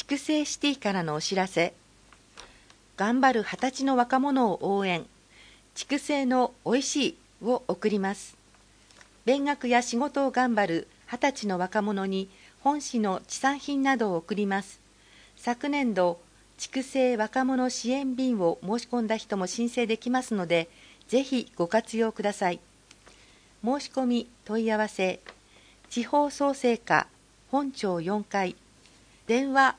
筑西シティからのお知らせ。頑張る20歳の若者を応援、筑西のおいしいを送ります。勉学や仕事を頑張る20歳の若者に本市の地産品などを送ります。昨年度、筑西若者支援便を申し込んだ人も申請できますので、ぜひご活用ください。申し込み問い合わせ、地方創生課本庁4階、電話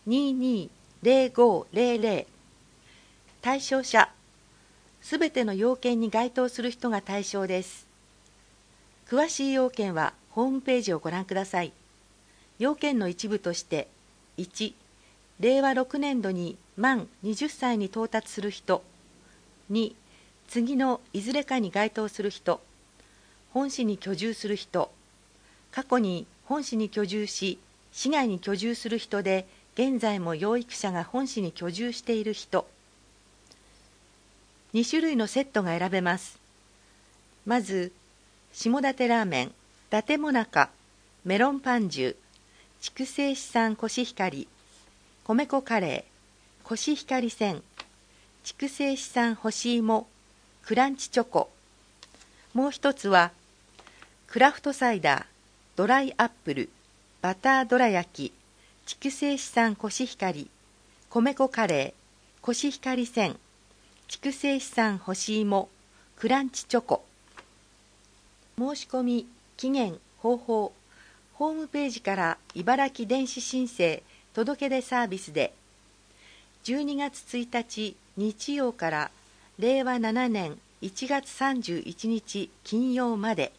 220500。対象者、すべての要件に該当する人が対象です。詳しい要件はホームページをご覧ください。要件の一部として、1、令和6年度に満20歳に到達する人。2、次のいずれかに該当する人。本市に居住する人。過去に本市に居住し、市外に居住する人で、現在も養育者が本市に居住している人。2種類のセットが選べます。まず、下館ラーメン、伊達もなか、メロンパンジュ、筑西市産コシヒカリ、米粉カレー、コシヒカリせん、筑西市産干し芋、クランチチョコ。もう一つは、クラフトサイダー、ドライアップル、バターどら焼き、筑西市産コシヒカリ、米粉カレー、コシヒカリせん、筑西市産干し芋、クランチチョコ。申し込み、期限、方法、ホームページから茨城電子申請届け出サービスで、12月1日日曜から令和7年1月31日金曜まで。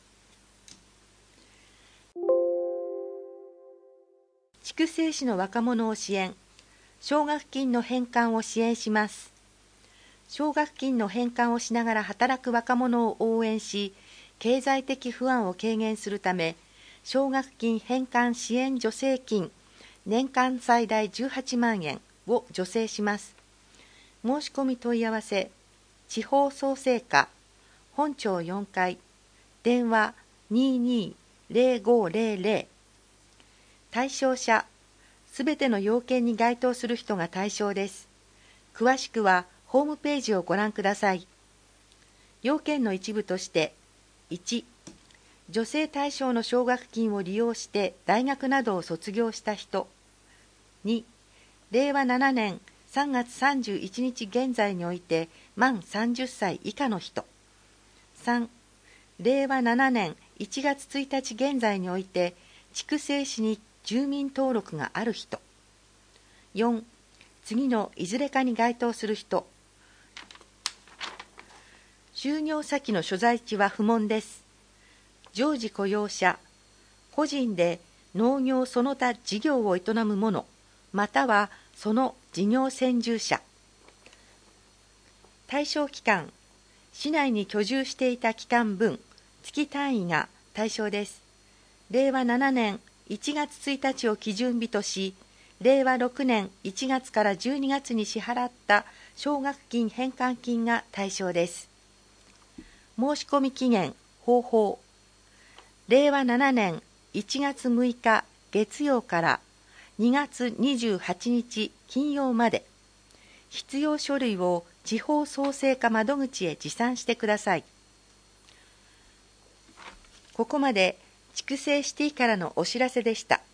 筑西市の若者を支援、奨学金の返還を支援します。奨学金の返還をしながら働く若者を応援し、経済的不安を軽減するため、奨学金返還支援助成金、年間最大18万円を助成します。申し込み問い合わせ、地方創生課、本庁4階、電話220500。対象者、すべての要件に該当する人が対象です。詳しくは、ホームページをご覧ください。要件の一部として、1、助成対象の奨学金を利用して大学などを卒業した人。2、令和7年3月31日現在において満30歳以下の人。3、令和7年1月1日現在において筑西市に住民登録がある人。4、次のいずれかに該当する人。就業先の所在地は不問です。常時雇用者、個人で農業その他事業を営む者、またはその事業専従者。対象期間、市内に居住していた期間分、月単位が対象です。令和7年1月1日を基準日とし、令和6年1月から12月に支払った奨学金返還金が対象です。申し込み期限、方法。令和7年1月6日月曜から2月28日金曜まで。必要書類を地方創生課窓口へ持参してください。ここまで筑西シティからのお知らせでした。